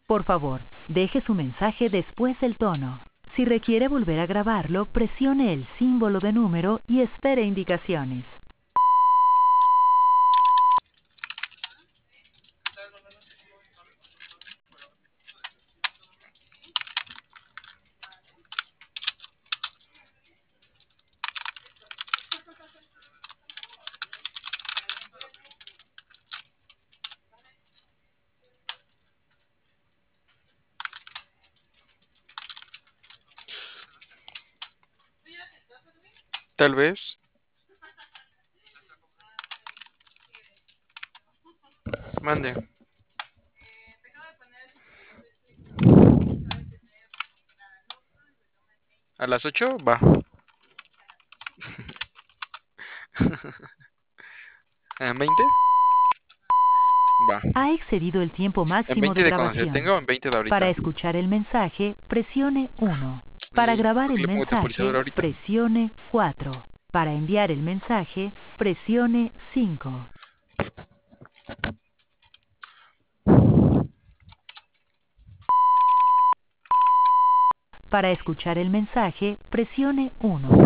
Por favor, deje su mensaje después del tono. Si requiere volver a grabarlo, presione el símbolo de número y espere indicaciones. Tal vez. Mande. ¿A las 8? Va. ¿A 20? Va. Ha excedido el tiempo ¿En máximo de 20 de cuando se grabación. detenga o en 20 de Para ahorita? escuchar el mensaje, presione 1. Para grabar ¿Por qué el le pongo temporizador mensaje, ahorita? presione 4. Para enviar el mensaje, presione 5. Para escuchar el mensaje, presione 1.